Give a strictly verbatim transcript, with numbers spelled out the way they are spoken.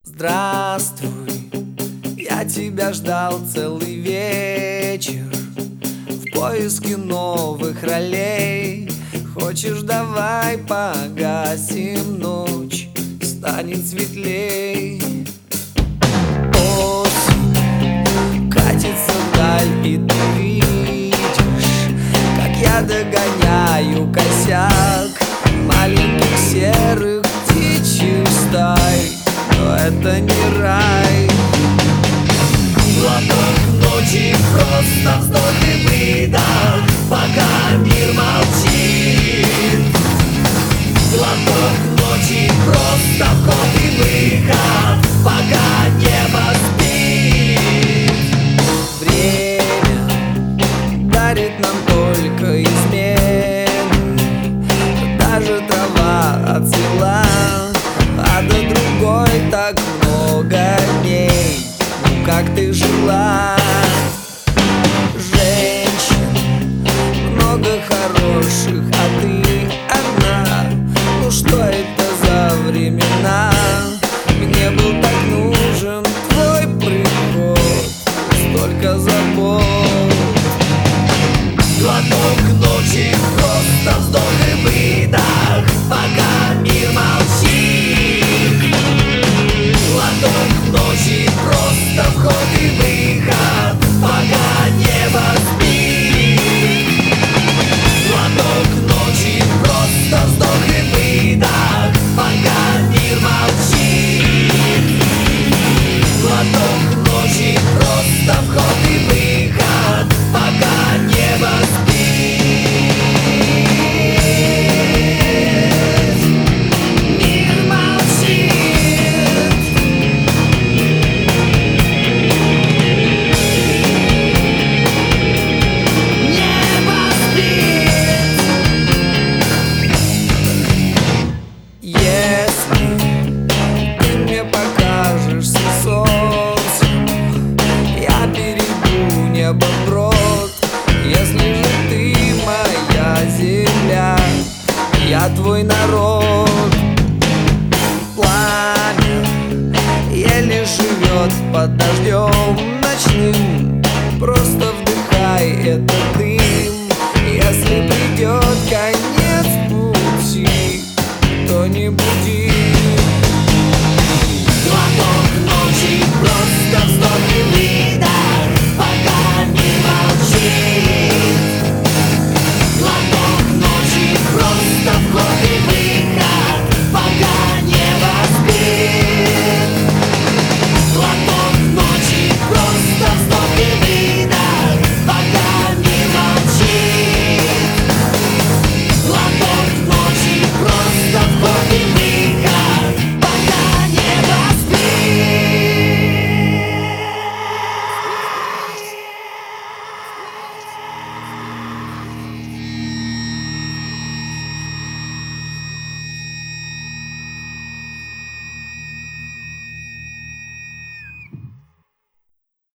Здравствуй, я тебя ждал целый вечер в поиске новых ролей. Хочешь, давай погасим ночь, станет светлей. Осень катится вдаль, и ты видишь, как я догоняю косяк маленьких серых птичьих стай. Но это не рай. Глоток ночи, просто вздох и выдох, пока мир молчит. Глоток ночи, просто вход и выход, пока небо спит. Время дарит нам только измены. Даже трава отцвела, а до другой так много дней. Ну как ты жила? Женщин много хороших, а ты одна. Ну что это за времена? Мне был так нужен твой приход, столько забот. Глоток ночи, просто вздох и выдох, пока мир молчит. Глоток ночи, просто вход и выход, пока небо спит. Глоток ночи, просто вздох и выдох, пока мир молчит. Глоток ночи, просто вход и выход, пока небо спит. Мир молчит. Небо спит. Если ты мне покажешься солнцем, я перейду небо вброд. Если же ты моя земля, я твой народ. Пламя еле живет под дождем ночным.